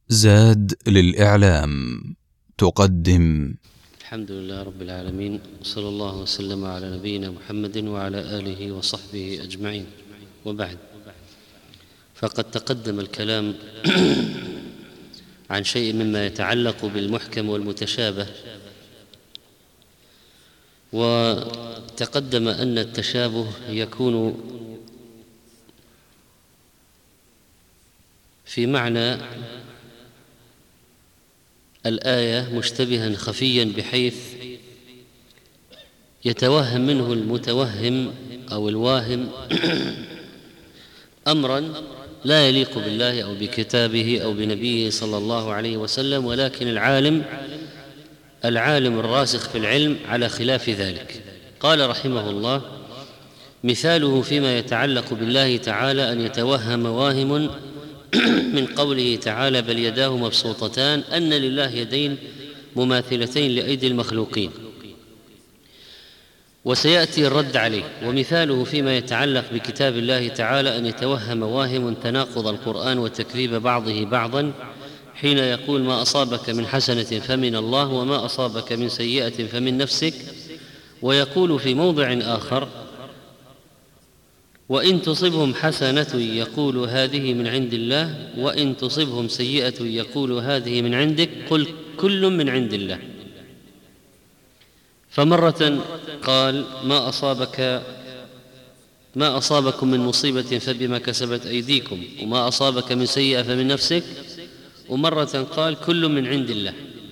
زاد للإعلام تقدم. الحمد لله رب العالمين، صلى الله وسلم على نبينا محمد وعلى آله وصحبه أجمعين، وبعد، فقد تقدم الكلام عن شيء مما يتعلق بالمحكم والمتشابه، وتقدم أن التشابه يكون في معنى الآية مشتبها خفيا بحيث يتوهم منه المتوهم أو الواهم أمرا لا يليق بالله أو بكتابه أو بنبيه صلى الله عليه وسلم، ولكن العالم الراسخ في العلم على خلاف ذلك. قال رحمه الله: مثاله فيما يتعلق بالله تعالى أن يتوهم واهم من قوله تعالى: بل يداه مبسوطتان، أن لله يدين مماثلتين لأيدي المخلوقين، وسيأتي الرد عليه. ومثاله فيما يتعلق بكتاب الله تعالى أن يتوهم واهم تناقض القرآن وتكذيب بعضه بعضا حين يقول: ما أصابك من حسنة فمن الله وما أصابك من سيئة فمن نفسك، ويقول في موضع آخر: وإن تصبهم حسنة يقول هذه من عند الله وإن تصبهم سيئة يقول هذه من عندك، قل كل من عند الله. فمرة قال: ما أصابكم من مصيبة فبما كسبت أيديكم وما أصابك من سيئة فمن نفسك، ومرة قال كل من عند الله.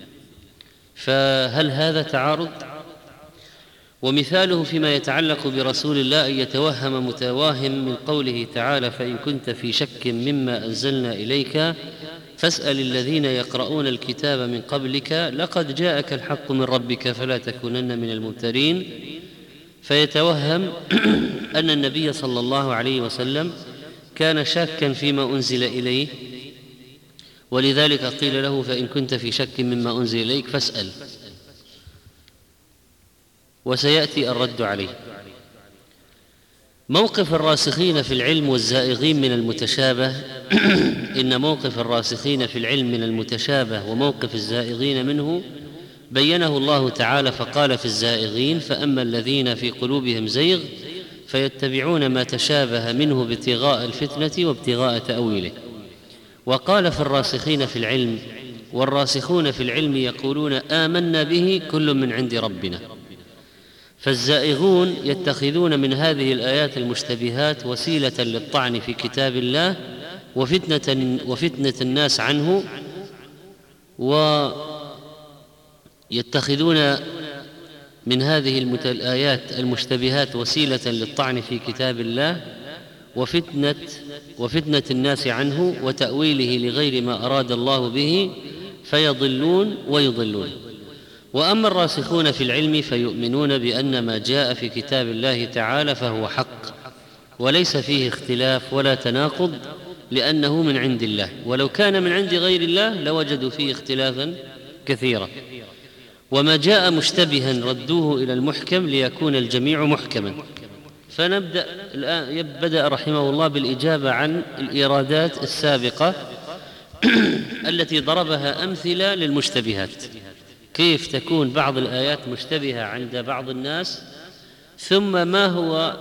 فهل هذا تعارض؟ ومثاله فيما يتعلق برسول الله أن يتوهم متواهم من قوله تعالى: فإن كنت في شك مما أنزلنا إليك فاسأل الذين يقرؤون الكتاب من قبلك لقد جاءك الحق من ربك فلا تكونن من الممترين، فيتوهم أن النبي صلى الله عليه وسلم كان شاكا فيما أنزل إليه، ولذلك قيل له: فإن كنت في شك مما أنزل إليك فاسأل. وسيأتي الرد عليه. موقف الراسخين في العلم والزائغين من المتشابه إن موقف الراسخين في العلم من المتشابه وموقف الزائغين منه بينه الله تعالى، فقال في الزائغين: فأما الذين في قلوبهم زيغ فيتبعون ما تشابه منه ابتغاء الفتنة وابتغاء تأويله. وقال في الراسخين في العلم: والراسخون في العلم يقولون آمنا به كل من عند ربنا. فالزائغون يتخذون من هذه الآيات المشتبهات وسيلة للطعن في كتاب الله وفتنة الناس عنه، ويتخذون من هذه الآيات المشتبهات وسيلة للطعن في كتاب الله وفتنة الناس عنه وتأويله لغير ما أراد الله به، فيضلون ويضلون. وأما الراسخون في العلم فيؤمنون بأن ما جاء في كتاب الله تعالى فهو حق وليس فيه اختلاف ولا تناقض، لأنه من عند الله، ولو كان من عند غير الله لوجدوا فيه اختلافا كثيرا. وما جاء مشتبها ردوه إلى المحكم ليكون الجميع محكما. فنبدأ الآن. بدأ رحمه الله بالإجابة عن الإيرادات السابقة التي ضربها أمثلة للمشتبهات، كيف تكون بعض الآيات مشتبهة عند بعض الناس، ثم ما هو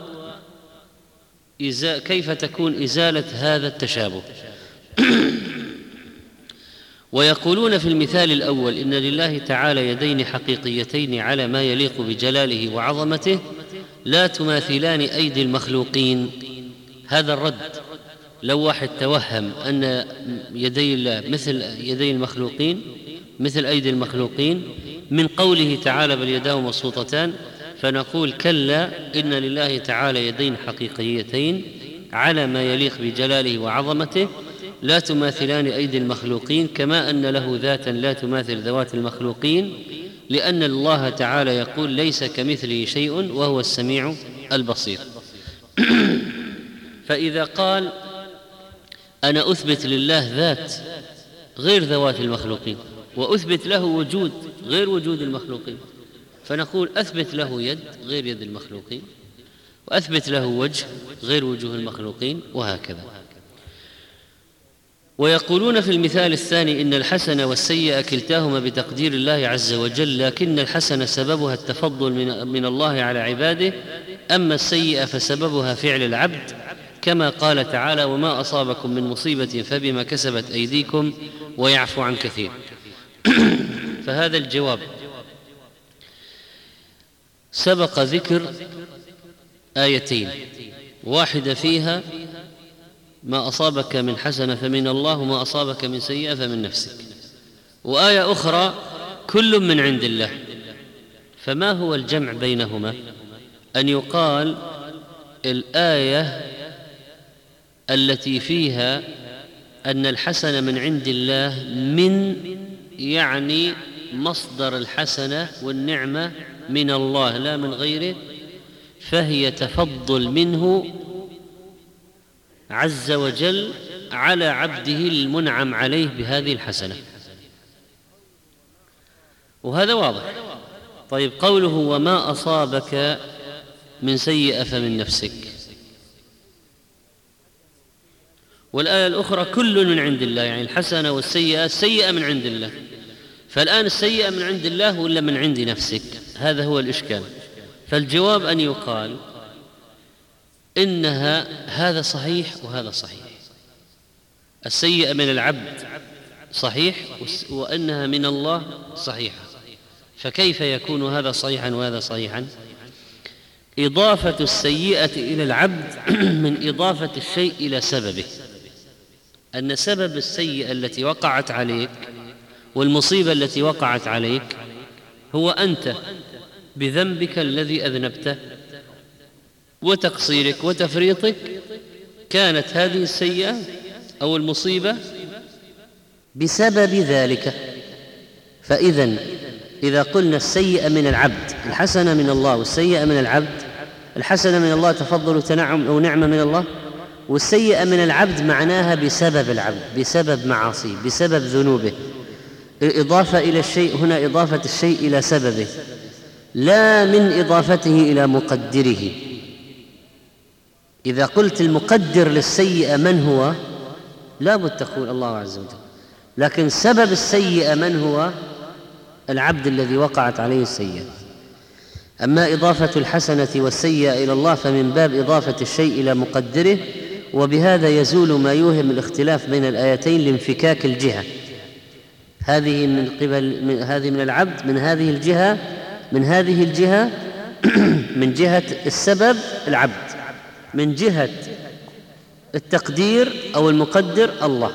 كيف تكون إزالة هذا التشابه. ويقولون في المثال الأول: إن لله تعالى يدين حقيقيتين على ما يليق بجلاله وعظمته لا تماثلان أيدي المخلوقين. هذا الرد لو واحد توهم أن يدي الله مثل يدي المخلوقين، مثل أيدي المخلوقين، من قوله تعالى: بل يداه مبسوطتان، فنقول: كلا، إن لله تعالى يدين حقيقيتين على ما يليق بجلاله وعظمته لا تماثلان أيدي المخلوقين، كما أن له ذاتا لا تماثل ذوات المخلوقين، لأن الله تعالى يقول: ليس كمثله شيء وهو السميع البصير. فإذا قال: أنا أثبت لله ذات غير ذوات المخلوقين، وأثبت له وجود غير وجود المخلوقين، فنقول: أثبت له يد غير يد المخلوقين، وأثبت له وجه غير وجوه المخلوقين، وهكذا. ويقولون في المثال الثاني إن الحسنة والسيئة كلتاهما بتقدير الله عز وجل، لكن الحسنة سببها التفضل من الله على عباده، أما السيئة فسببها فعل العبد، كما قال تعالى: وما أصابكم من مصيبة فبما كسبت أيديكم ويعفو عن كثير. فهذا الجواب سبق ذكر آيتين، واحدة فيها ما أصابك من حسنة فمن الله وما أصابك من سيئة فمن نفسك، وآية أخرى كل من عند الله. فما هو الجمع بينهما؟ أن يقال الآية التي فيها أن الحسنة من عند الله من يعني مصدر الحسنة والنعمة من الله لا من غيره، فهي تفضل منه عز وجل على عبده المنعم عليه بهذه الحسنة، وهذا واضح. طيب، قوله وما أصابك من سيئة فمن نفسك، والآية الأخرى كل من عند الله، يعني الحسنة والسيئة، السيئة من عند الله. فالآن السيئة من عند الله ولا من عند نفسك؟ هذا هو الإشكال. فالجواب أن يقال إنها هذا صحيح وهذا صحيح، السيئة من العبد صحيح وأنها من الله صحيحة. فكيف يكون هذا صحيحا وهذا صحيحا؟ إضافة السيئة إلى العبد من إضافة الشيء إلى سببه، أن سبب السيئة التي وقعت عليك والمصيبة التي وقعت عليك هو أنت بذنبك الذي أذنبته وتقصيرك وتفريطك، كانت هذه السيئة أو المصيبة بسبب ذلك. فإذن إذا قلنا السيئة من العبد، الحسنة من الله والسيئة من العبد، الحسنة من الله تفضل وتنعم أو نعمة من الله، والسيئة من العبد معناها بسبب العبد، بسبب معاصيه، بسبب ذنوبه. الإضافة إلى الشيء هنا إضافة الشيء إلى سببه، لا من إضافته إلى مقدره. إذا قلت المقدر للسيئة من هو، لا بد تقول الله عز وجل، لكن سبب السيئة من هو؟ العبد الذي وقعت عليه السيئة. أما إضافة الحسنة والسيئة إلى الله فمن باب إضافة الشيء إلى مقدره، وبهذا يزول ما يوهم الاختلاف بين الآيتين لانفكاك الجهة، هذه من قبل هذه من العبد من هذه الجهة، من هذه الجهة من جهة السبب العبد، من جهة التقدير أو المقدر الله.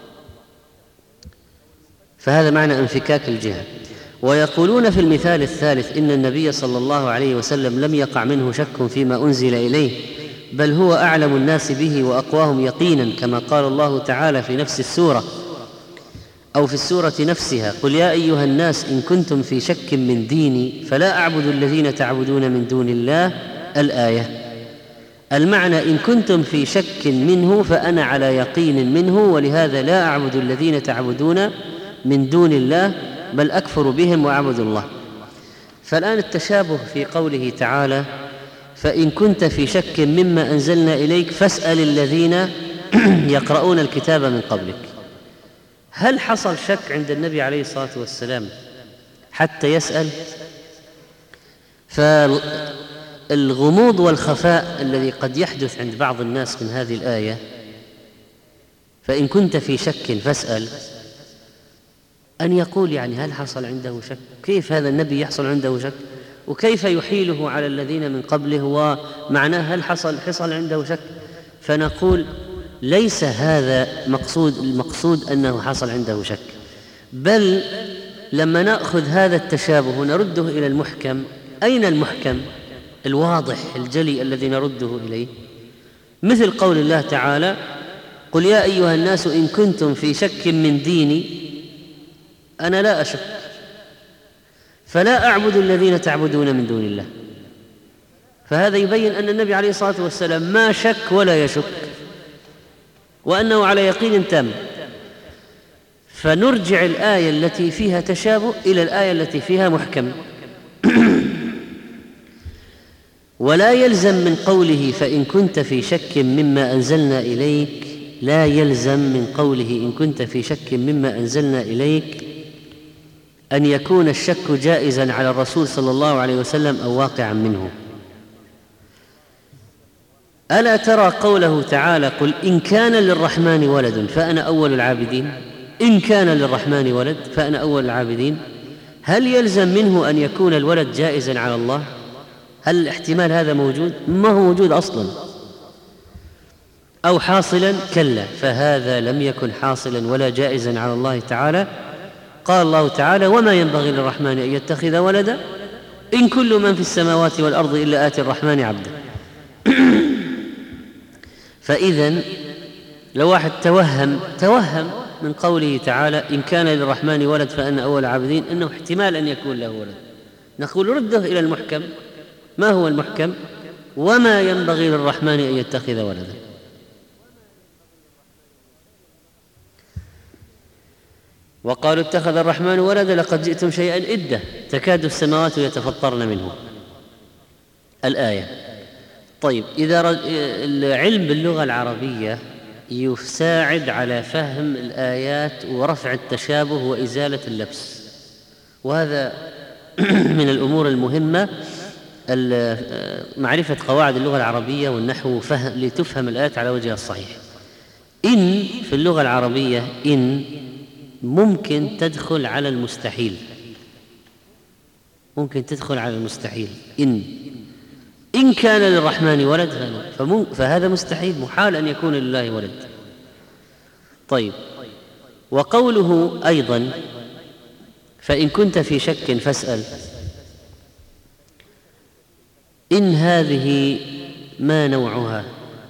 فهذا معنى انفكاك الجهة. ويقولون في المثال الثالث إن النبي صلى الله عليه وسلم لم يقع منه شك فيما أنزل إليه، بل هو أعلم الناس به وأقواهم يقينا، كما قال الله تعالى في نفس السورة أو في السورة نفسها: قل يا أيها الناس إن كنتم في شك من ديني فلا أعبد الذين تعبدون من دون الله. الآية. المعنى إن كنتم في شك منه فأنا على يقين منه، ولهذا لا أعبد الذين تعبدون من دون الله، بل أكفر بهم وأعبد الله. فالآن التشابه في قوله تعالى: فإن كنت في شك مما أنزلنا إليك فاسأل الذين يقرؤون الكتاب من قبلك. هل حصل شك عند النبي عليه الصلاة والسلام حتى يسأل؟ فالغموض والخفاء الذي قد يحدث عند بعض الناس من هذه الآية، فإن كنت في شك فاسأل، أن يقول يعني هل حصل عنده شك؟ كيف هذا النبي يحصل عنده شك؟ وكيف يحيله على الذين من قبله؟ ومعناه هل حصل عنده شك؟ فنقول ليس هذا المقصود أنه حصل عنده شك، بل لما نأخذ هذا التشابه نرده إلى المحكم. أين المحكم الواضح الجلي الذي نرده إليه؟ مثل قول الله تعالى: قل يا أيها الناس إن كنتم في شك من ديني، أنا لا أشك، فلا أعبد الذين تعبدون من دون الله. فهذا يبين أن النبي عليه الصلاة والسلام ما شك ولا يشك، وأنه على يقين تام. فنرجع الآية التي فيها تشابه إلى الآية التي فيها محكم. ولا يلزم من قوله فإن كنت في شك مما أنزلنا إليك لا يلزم من قوله إن كنت في شك مما أنزلنا إليك أن يكون الشك جائزا على الرسول صلى الله عليه وسلم أو واقعا منه. ألا ترى قوله تعالى قل إن كان للرحمن ولد فأنا أول العابدين. إن كان للرحمن ولد فأنا أول العابدين، هل يلزم منه أن يكون الولد جائزا على الله؟ هل الاحتمال هذا موجود؟ ما هو موجود أصلا. أو حاصلا؟ كلا، فهذا لم يكن حاصلا ولا جائزا على الله تعالى. قال الله تعالى وما ينبغي للرحمن أن يتخذ ولدا إن كل من في السماوات والأرض إلا آتي الرحمن عبدا. فإذن لو واحد توهم من قوله تعالى إن كان للرحمن ولد فأنا أول العابدين أنه احتمال أن يكون له ولد، نقول رده إلى المحكم. ما هو المحكم؟ وما ينبغي للرحمن أن يتخذ ولدا. وقالوا اتخذ الرحمن ولدا لقد جئتم شيئا إدا تكاد السماوات يتفطرن منه، الآية. طيب، إذا العلم باللغة العربية يساعد على فهم الآيات ورفع التشابه وإزالة اللبس، وهذا من الأمور المهمة، معرفة قواعد اللغة العربية والنحو لتفهم الآيات على وجهها الصحيح. إن في اللغة العربية إن ممكن تدخل على المستحيل، ممكن تدخل على المستحيل. إن كان للرحمن ولد فهذا مستحيل، محال أن يكون لله ولد. طيب، وقوله أيضا فإن كنت في شك فاسأل، إن هذه ما نوعها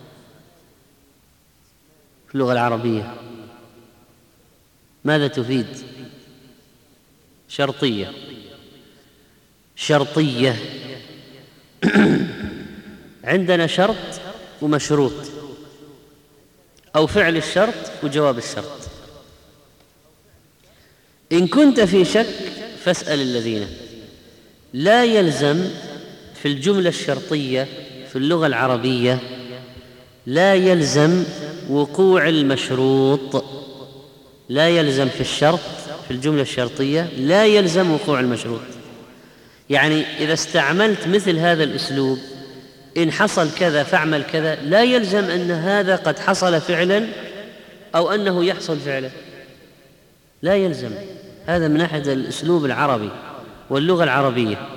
في اللغة العربية؟ ماذا تفيد؟ شرطية. عندنا شرط ومشروط، أو فعل الشرط وجواب الشرط. إن كنت في شك فاسأل الذين. لا يلزم في الجملة الشرطية في اللغة العربية، لا يلزم وقوع المشروط. لا يلزم في الشرط في الجملة الشرطية لا يلزم وقوع المشروط. يعني إذا استعملت مثل هذا الأسلوب إن حصل كذا فاعمل كذا، لا يلزم أن هذا قد حصل فعلا أو أنه يحصل فعلا، لا يلزم. هذا من ناحية الأسلوب العربي واللغة العربية.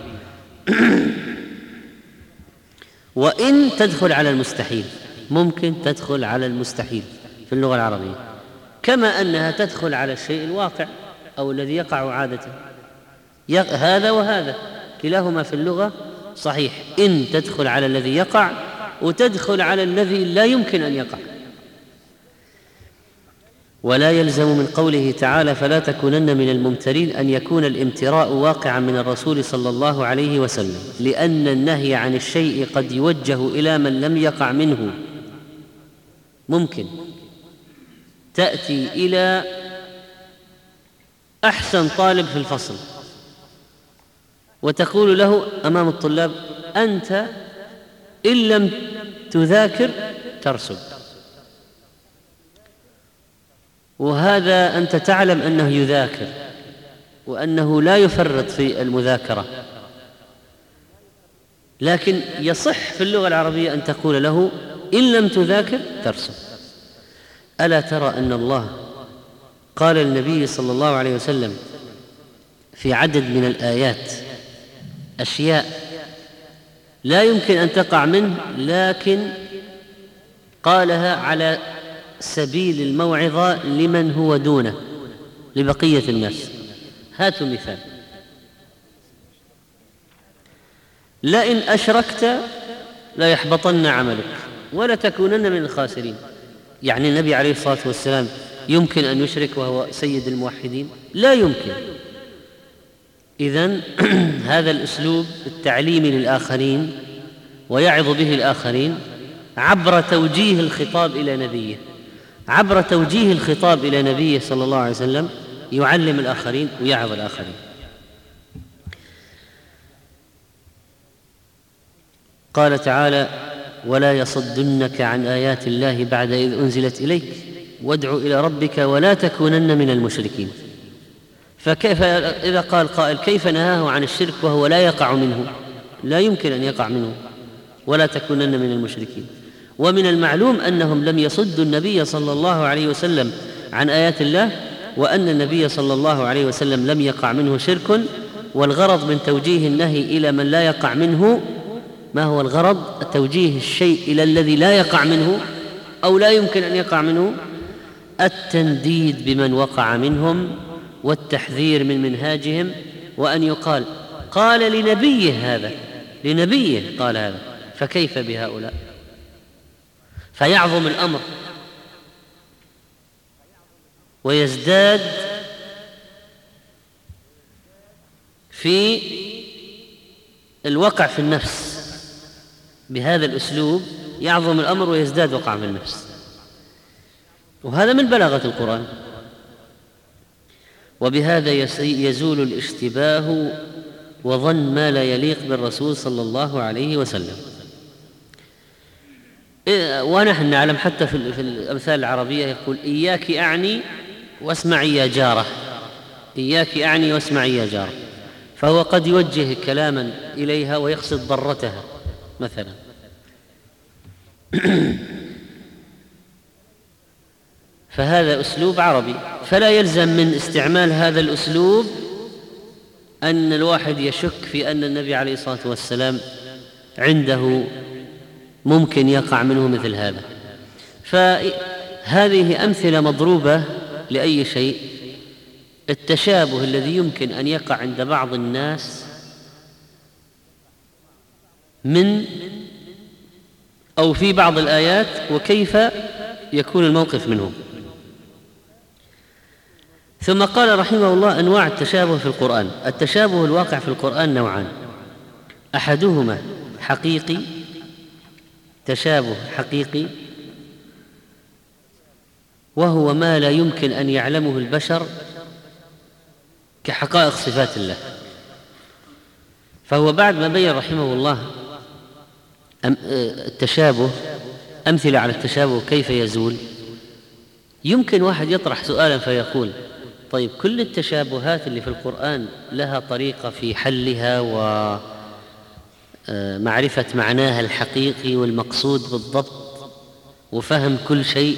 وإن تدخل على المستحيل، ممكن تدخل على المستحيل في اللغة العربية، كما أنها تدخل على الشيء الواقع أو الذي يقع عادة. هذا وهذا كلاهما في اللغة صحيح. إن تدخل على الذي يقع وتدخل على الذي لا يمكن أن يقع. ولا يلزم من قوله تعالى فلا تكونن من الممترين أن يكون الامتراء واقعا من الرسول صلى الله عليه وسلم، لأن النهي عن الشيء قد يوجه إلى من لم يقع منه. ممكن تأتي إلى أحسن طالب في الفصل وتقول له أمام الطلاب أنت إن لم تذاكر ترسب، وهذا أنت تعلم أنه يذاكر وأنه لا يفرط في المذاكرة، لكن يصح في اللغة العربية أن تقول له إن لم تذاكر ترسب. ألا ترى أن الله قال للنبي صلى الله عليه وسلم في عدد من الآيات أشياء لا يمكن أن تقع منه، لكن قالها على سبيل الموعظة لمن هو دونه، لبقية الناس. هاتوا مثال: لئن أشركت لا يحبطن عملك ولا تكونن من الخاسرين. يعني النبي عليه الصلاة والسلام يمكن أن يشرك وهو سيد الموحدين؟ لا يمكن. إذن هذا الأسلوب التعليمي للآخرين ويعظ به الآخرين عبر توجيه الخطاب إلى نبيه، عبر توجيه الخطاب إلى نبيه صلى الله عليه وسلم يعلم الآخرين ويعظ الآخرين. قال تعالى ولا يصدنك عن آيات الله بعد إذ أنزلت إليك وادع إلى ربك ولا تكونن من المشركين. فكيف إذا قال قائل كيف نهاه عن الشرك وهو لا يقع منه؟ لا يمكن أن يقع منه، ولا تكونن من المشركين. ومن المعلوم أنهم لم يصدوا النبي صلى الله عليه وسلم عن آيات الله، وأن النبي صلى الله عليه وسلم لم يقع منه شرك. والغرض من توجيه النهي إلى من لا يقع منه، ما هو الغرض؟ توجيه الشيء إلى الذي لا يقع منه أو لا يمكن أن يقع منه، التنديد بمن وقع منهم والتحذير من منهاجهم. وأن يقال قال لنبيه هذا، لنبيه قال هذا، فكيف بهؤلاء؟ فيعظم الأمر ويزداد في الوقع في النفس. بهذا الأسلوب يعظم الأمر ويزداد وقع في النفس، وهذا من بلاغة القرآن. وبهذا يزول الاشتباه وظن ما لا يليق بالرسول صلى الله عليه وسلم. ونحن نعلم حتى في الأمثال العربية يقول إياك أعني واسمعي يا جارة، إياك أعني واسمعي يا جارة، فهو قد يوجه كلاما إليها ويقصد ضرتها مثلا. فهذا أسلوب عربي، فلا يلزم من استعمال هذا الأسلوب أن الواحد يشك في أن النبي عليه الصلاة والسلام عنده ممكن يقع منه مثل هذا. فهذه أمثلة مضروبة لأي شيء. التشابه الذي يمكن أن يقع عند بعض الناس من أو في بعض الآيات، وكيف يكون الموقف منهم. ثم قال رحمه الله أنواع التشابه في القرآن. التشابه الواقع في القرآن نوعان: أحدهما حقيقي، تشابه حقيقي، وهو ما لا يمكن أن يعلمه البشر كحقائق صفات الله. فهو بعد ما بين رحمه الله التشابه، أمثلة على التشابه كيف يزول، يمكن واحد يطرح سؤالا فيقول: طيب كل التشابهات اللي في القرآن لها طريقة في حلها ومعرفة معناها الحقيقي والمقصود بالضبط وفهم كل شيء،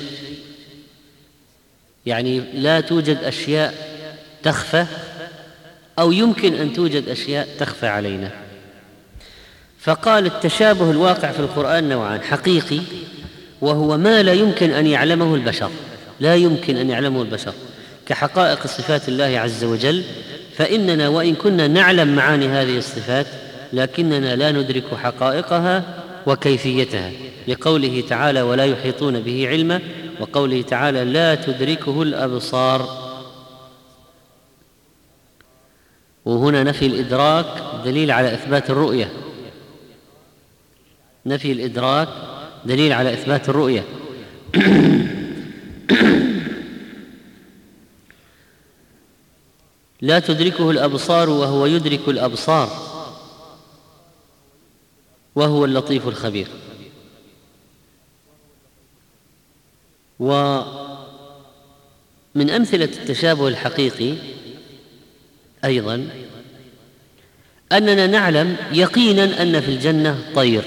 يعني لا توجد أشياء تخفى، أو يمكن أن توجد أشياء تخفى علينا. فقال التشابه الواقع في القرآن نوعان: حقيقي، وهو ما لا يمكن أن يعلمه البشر، لا يمكن أن يعلمه البشر كحقائق صفات الله عز وجل، فإننا وإن كنا نعلم معاني هذه الصفات لكننا لا ندرك حقائقها وكيفيتها، لقوله تعالى: ولا يحيطون به علما، وقوله تعالى: لا تدركه الأبصار. وهنا نفي الإدراك دليل على إثبات الرؤية، نفي الإدراك دليل على إثبات الرؤية. لا تدركه الأبصار وهو يدرك الأبصار وهو اللطيف الخبير. ومن أمثلة التشابه الحقيقي أيضا أننا نعلم يقينا أن في الجنة طير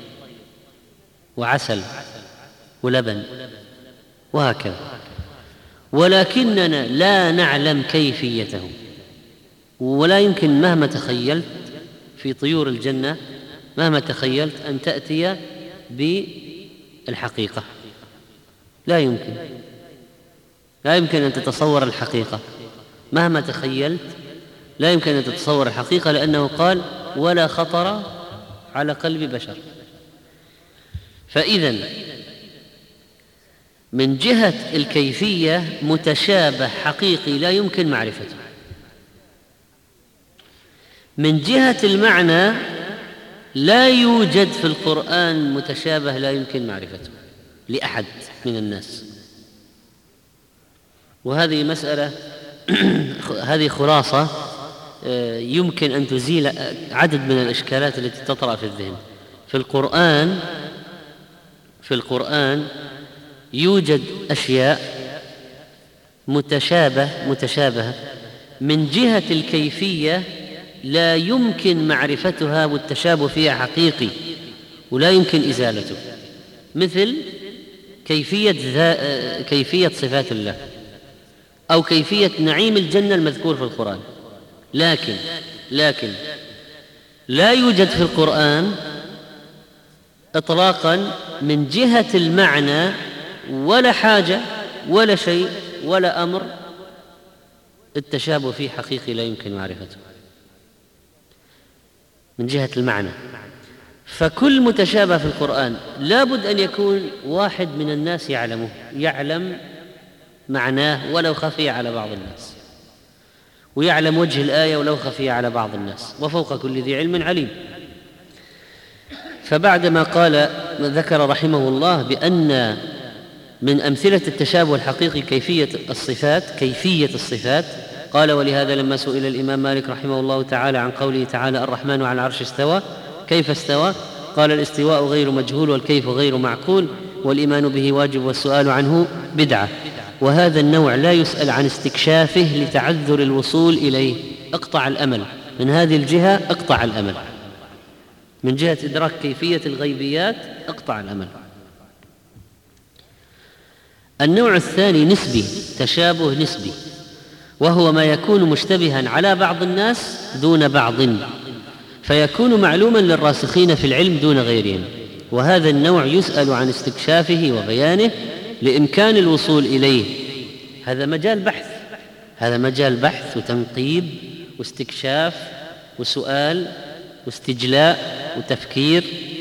وعسل ولبن وهكذا، ولكننا لا نعلم كيفيته، ولا يمكن مهما تخيلت في طيور الجنة، مهما تخيلت أن تأتي بالحقيقة، لا يمكن، لا يمكن أن تتصور الحقيقة مهما تخيلت، لا يمكن أن تتصور الحقيقة، لأنه قال: ولا خطر على قلب بشر. فإذن من جهة الكيفية متشابه حقيقي لا يمكن معرفته، من جهة المعنى لا يوجد في القرآن متشابه لا يمكن معرفته لأحد من الناس. وهذه مسألة هذه خلاصة يمكن أن تزيل عدد من الإشكالات التي تطرأ في الذهن. في القرآن في القرآن يوجد أشياء متشابهة من جهة الكيفية لا يمكن معرفتها والتشابه فيها حقيقي ولا يمكن إزالته، مثل كيفية صفات الله أو كيفية نعيم الجنة المذكور في القرآن، لكن لا يوجد في القرآن إطلاقا من جهة المعنى ولا حاجة ولا شيء ولا أمر التشابه فيه حقيقي لا يمكن معرفته من جهة المعنى. فكل متشابه في القرآن لابد أن يكون واحد من الناس يعلم معناه ولو خفي على بعض الناس، ويعلم وجه الآية ولو خفي على بعض الناس، وفوق كل ذي علم عليم. فبعدما ذكر رحمه الله بأن من أمثلة التشابه الحقيقي كيفية الصفات، قال: ولهذا لما سئل الإمام مالك رحمه الله تعالى عن قوله تعالى: الرحمن على العرش استوى، كيف استوى؟ قال: الاستواء غير مجهول والكيف غير معقول والإيمان به واجب والسؤال عنه بدعة. وهذا النوع لا يسأل عن استكشافه لتعذر الوصول إليه. اقطع الأمل من هذه الجهة، اقطع الأمل من جهة إدراك كيفية الغيبيات، اقطع الأمل. النوع الثاني نسبي، تشابه نسبي، وهو ما يكون مشتبها على بعض الناس دون بعض، فيكون معلوما للراسخين في العلم دون غيرهم. وهذا النوع يسأل عن استكشافه وبيانه لإمكان الوصول إليه. هذا مجال بحث وتنقيب واستكشاف وسؤال واستجلاء وتفكير.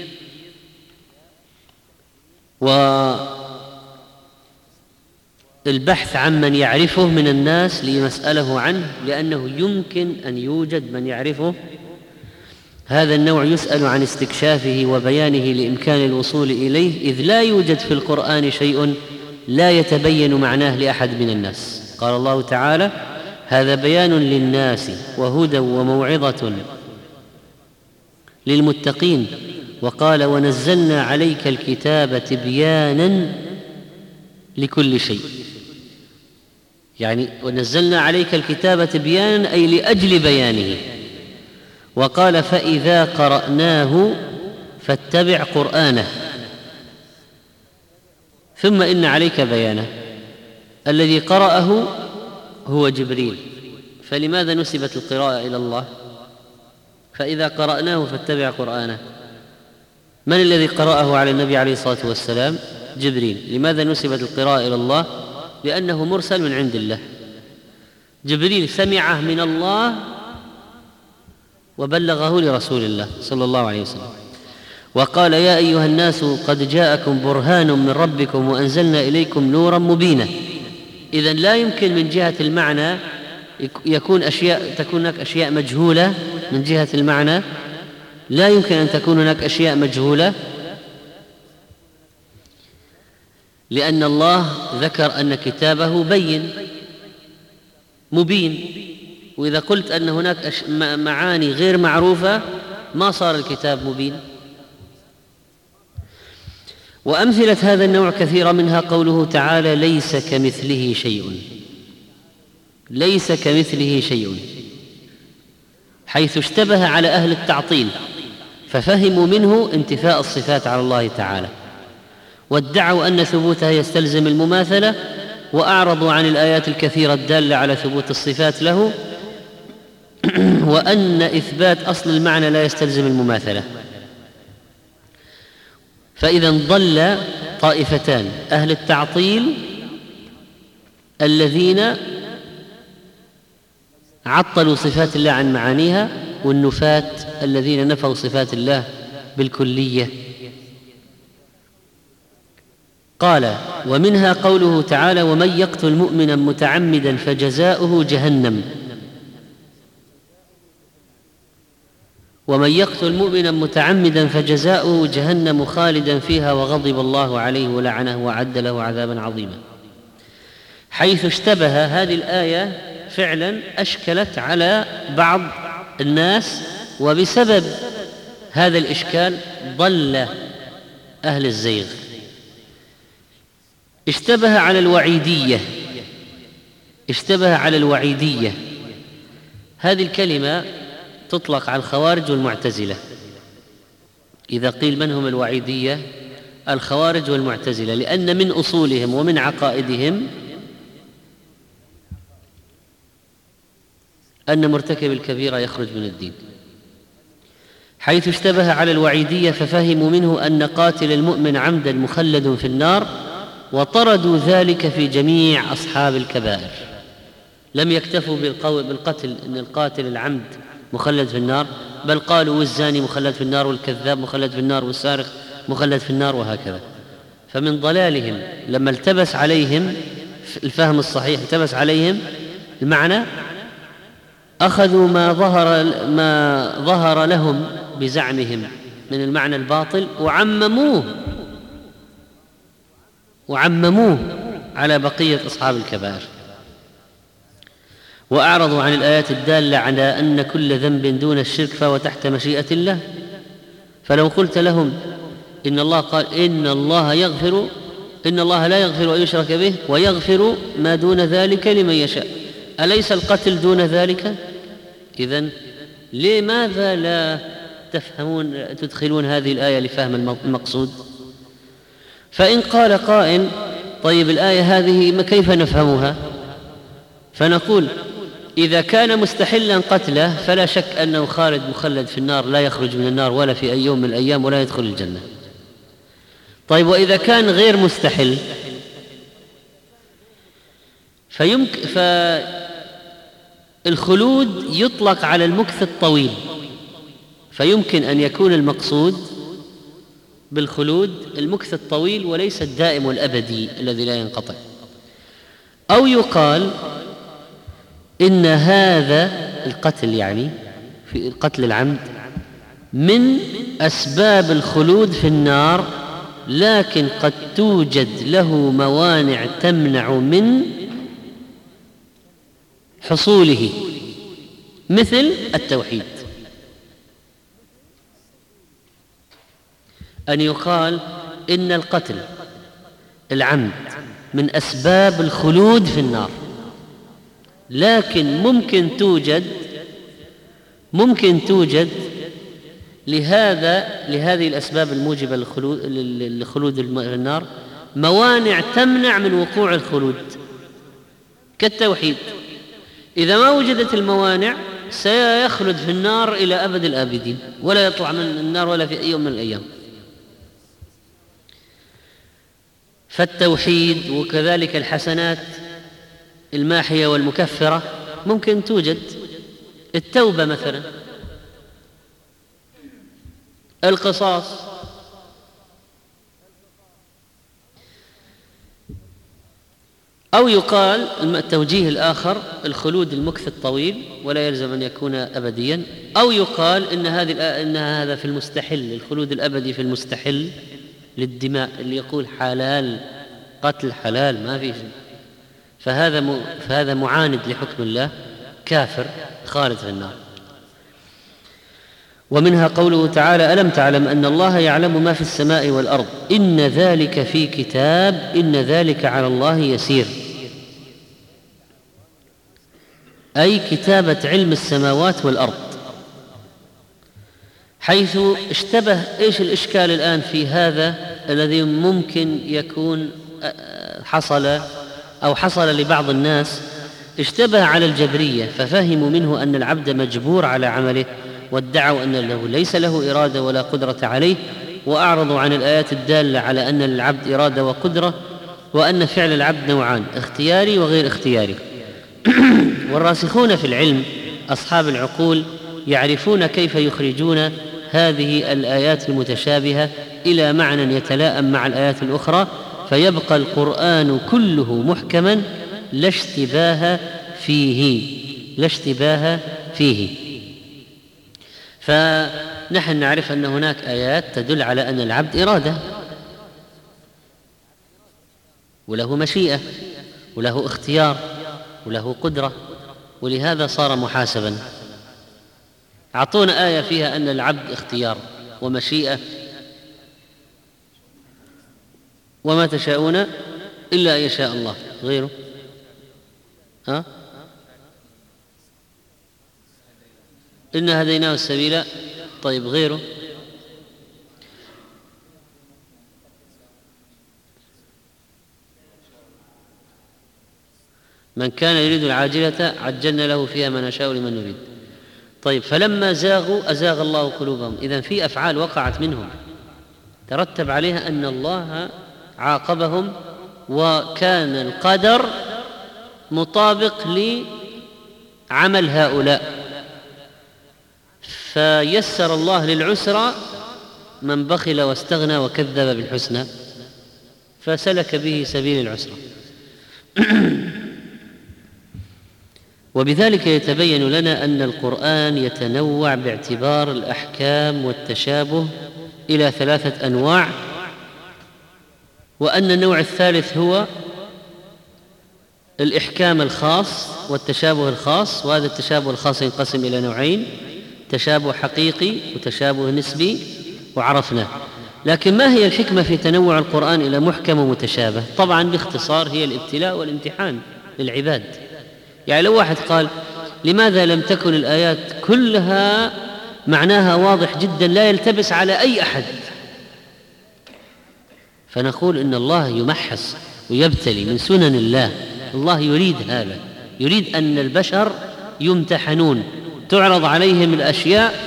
والبحث عمن يعرفه من الناس ليسأله عنه، لأنه يمكن أن يوجد من يعرفه. هذا النوع يسأل عن استكشافه وبيانه لإمكان الوصول إليه، إذ لا يوجد في القرآن شيء لا يتبين معناه لأحد من الناس. قال الله تعالى: هذا بيان للناس وهدى وموعظة للمتقين. وقال: ونزلنا عليك الكتاب تبيانا لكل شيء. يعني ونزلنا عليك الكتاب تبيانا أي لأجل بيانه. وقال: فإذا قرأناه فاتبع قرآنه ثم إن عليك بيانه. الذي قرأه هو جبريل، فلماذا نسبت القراءة إلى الله؟ فإذا قرأناه فاتبع قرآنه. من الذي قرأه على النبي عليه الصلاة والسلام؟ جبريل. لماذا نسبت القراءة إلى الله؟ لأنه مرسل من عند الله. جبريل سمعه من الله وبلغه لرسول الله صلى الله عليه وسلم. وقال: يا أيها الناس قد جاءكم برهان من ربكم وأنزلنا إليكم نورا مبينا. إذن لا يمكن من جهة المعنى تكون هناك أشياء مجهولة. من جهة المعنى لا يمكن أن تكون هناك أشياء مجهولة، لأن الله ذكر أن كتابه مبين. وإذا قلت أن هناك معاني غير معروفة ما صار الكتاب مبين. وأمثلة هذا النوع كثيرة، منها قوله تعالى: ليس كمثله شيء، حيث اشتبه على أهل التعطيل ففهموا منه انتفاء الصفات على الله تعالى، وادعوا أن ثبوتها يستلزم المماثلة، وأعرضوا عن الآيات الكثيرة الدالة على ثبوت الصفات له، وأن إثبات أصل المعنى لا يستلزم المماثلة. فإذا ضل طائفتان: أهل التعطيل الذين عطلوا صفات الله عن معانيها، والنفاة الذين نفوا صفات الله بالكلية. قال: ومنها قوله تعالى: ومن يقتل مؤمنا متعمدا فجزاؤه جهنم. ومن يقتل مؤمنا متعمدا فجزاؤه جهنم خالدا فيها وغضب الله عليه ولعنه وأعد له عذابا عظيما. حيث اشتبه، هذه الآية فعلا أشكلت على بعض الناس، وبسبب هذا الإشكال ضل أهل الزيغ اشتبه على الوعيدية. اشتبه على الوعيدية، هذه الكلمة تطلق على الخوارج والمعتزلة. إذا قيل من هم الوعيدية؟ الخوارج والمعتزلة، لأن من أصولهم ومن عقائدهم أن مرتكب الكبيرة يخرج من الدين، حيث اشتبه على الوعيدية ففهموا منه أن قاتل المؤمن عمدا مخلد في النار، وطردوا ذلك في جميع أصحاب الكبائر. لم يكتفوا بالقتل، أن القاتل العمد مخلد في النار، بل قالوا والزاني مخلد في النار، والكذاب مخلد في النار، والسارق مخلد في النار، وهكذا. فمن ضلالهم لما التبس عليهم الفهم الصحيح، التبس عليهم المعنى، أخذوا ما ظهر لهم بزعمهم من المعنى الباطل وعمموه على بقية أصحاب الكبائر، وأعرضوا عن الآيات الدالة على أن كل ذنب دون الشرك فهو تحت مشيئة الله. فلو قلت لهم إن الله قال إن الله لا يغفر أن يشرك به ويغفر ما دون ذلك لمن يشاء، أليس القتل دون ذلك؟ إذن لماذا لا تدخلون هذه الآية لفهم المقصود؟ فإن قال قائل طيب الآية هذه كيف نفهمها؟ فنقول إذا كان مستحلا قتله فلا شك أنه خالد مخلد في النار، لا يخرج من النار ولا في أي يوم من الأيام ولا يدخل الجنة. طيب وإذا كان غير مستحل فالخلود يطلق على المكث الطويل، فيمكن أن يكون المقصود بالخلود المكث الطويل وليس الدائم والأبدي الذي لا ينقطع. أو يقال إن هذا القتل، يعني في القتل العمد، من أسباب الخلود في النار، لكن قد توجد له موانع تمنع من حصوله، مثل التوحيد. أن يقال إن القتل العمد من أسباب الخلود في النار، لكن ممكن توجد لهذه الأسباب الموجبة للخلود في النار موانع تمنع من وقوع الخلود، كالتوحيد. إذا ما وجدت الموانع سيخلد في النار إلى أبد الآبدين، ولا يطلع من النار ولا في أي يوم من الأيام. فالتوحيد وكذلك الحسنات الماحية والمكفرة ممكن توجد، التوبة مثلا، القصاص. أو يقال التوجيه الآخر الخلود المكث الطويل ولا يلزم أن يكون أبديا. أو يقال إن هذا في المستحل، الخلود الأبدي في المستحل للدماء، اللي يقول حلال قتل حلال ما في شيء، فهذا معاند لحكم الله، كافر خالد في النار. ومنها قوله تعالى: ألم تعلم أن الله يعلم ما في السماء والأرض إن ذلك في كتاب إن ذلك على الله يسير، أي كتابة علم السماوات والأرض. حيث اشتبه، إيش الإشكال الآن في هذا الذي ممكن يكون حصل لبعض الناس؟ اشتبه على الجبرية ففهموا منه أن العبد مجبور على عمله، وادعوا أن له ليس له إرادة ولا قدرة عليه، وأعرضوا عن الآيات الدالة على أن للعبد إرادة وقدرة، وأن فعل العبد نوعان: اختياري وغير اختياري. والراسخون في العلم أصحاب العقول يعرفون كيف يخرجون هذه الآيات المتشابهة إلى معنى يتلائم مع الآيات الأخرى، فيبقى القرآن كله محكما لا اشتباه فيه. فنحن نعرف أن هناك آيات تدل على أن العبد إرادة وله مشيئة وله اختيار وله قدرة، ولهذا صار محاسبا. أعطونا آية فيها أن العبد اختيار ومشيئة، وما تشاءون إلا أن يشاء الله. غيره؟ إنا هديناه السبيل. طيب، غيره؟ من كان يريد العاجلة عجلنا له فيها ما نشاء لمن نريد. طيب، فلما زاغوا أزاغ الله قلوبهم. إذن في أفعال وقعت منهم ترتب عليها أن الله عاقبهم، وكان القدر مطابق لعمل هؤلاء، فيسر الله للعسرى من بخل واستغنى وكذب بالحسنى فسلك به سبيل العسرى. وبذلك يتبين لنا أن القرآن يتنوع باعتبار الأحكام والتشابه إلى 3 أنواع، وأن النوع الثالث هو الإحكام الخاص والتشابه الخاص. وهذا التشابه الخاص ينقسم إلى نوعين: تشابه حقيقي وتشابه نسبي، وعرفناه. لكن ما هي الحكمة في تنوع القرآن إلى محكم ومتشابه؟ طبعا باختصار هي الابتلاء والامتحان للعباد. يعني لو واحد قال لماذا لم تكن الآيات كلها معناها واضح جدا لا يلتبس على أي أحد، فنقول إن الله يمحص ويبتلي من سنن الله. الله يريد هذا، يريد أن البشر يمتحنون، تعرض عليهم الأشياء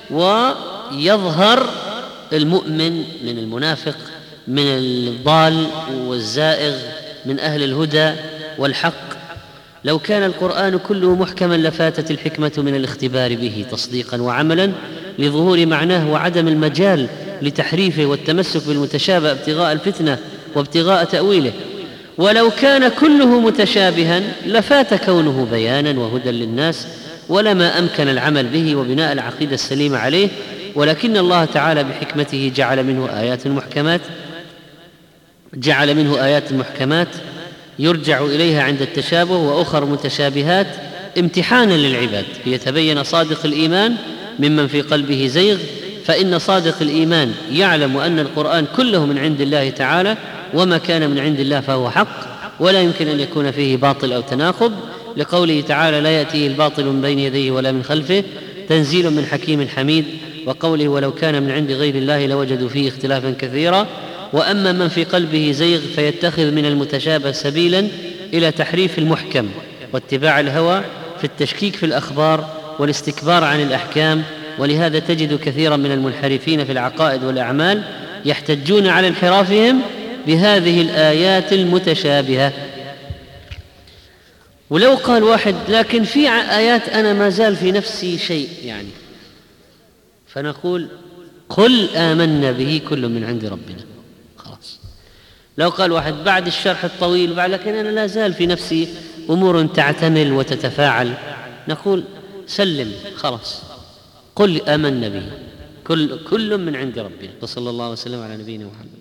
ويظهر المؤمن من المنافق، من الضال والزائغ، من أهل الهدى والحق. لو كان القرآن كله محكما لفاتت الحكمة من الاختبار به تصديقا وعملا لظهور معناه وعدم المجال لتحريفه والتمسك بالمتشابه ابتغاء الفتنة وابتغاء تأويله. ولو كان كله متشابها لفات كونه بيانا وهدى للناس، ولما أمكن العمل به وبناء العقيدة السليمة عليه. ولكن الله تعالى بحكمته جعل منه آيات محكمات يرجع إليها عند التشابه، وأخر متشابهات امتحانا للعباد ليتبين صادق الإيمان ممن في قلبه زيغ. فإن صادق الإيمان يعلم أن القرآن كله من عند الله تعالى، وما كان من عند الله فهو حق، ولا يمكن أن يكون فيه باطل أو تناقض، لقوله تعالى: لا يأتيه الباطل من بين يديه ولا من خلفه تنزيل من حكيم حميد. وقوله: ولو كان من عند غير الله لوجدوا فيه اختلافا كثيرا. وأما من في قلبه زيغ فيتخذ من المتشابه سبيلا إلى تحريف المحكم واتباع الهوى في التشكيك في الأخبار والاستكبار عن الأحكام. ولهذا تجد كثيرا من المنحرفين في العقائد والأعمال يحتجون على انحرافهم بهذه الآيات المتشابهة. ولو قال واحد: لكن في آيات أنا ما زال في نفسي شيء يعني، فنقول: قل آمنا به كل من عند ربنا. خلاص. لو قال واحد بعد الشرح الطويل لكن أنا لا زال في نفسي أمور تعتمل وتتفاعل، نقول: سلم، خلاص، قل آمنا به كل من عند ربنا. وصلى الله وسلم على نبينا محمد.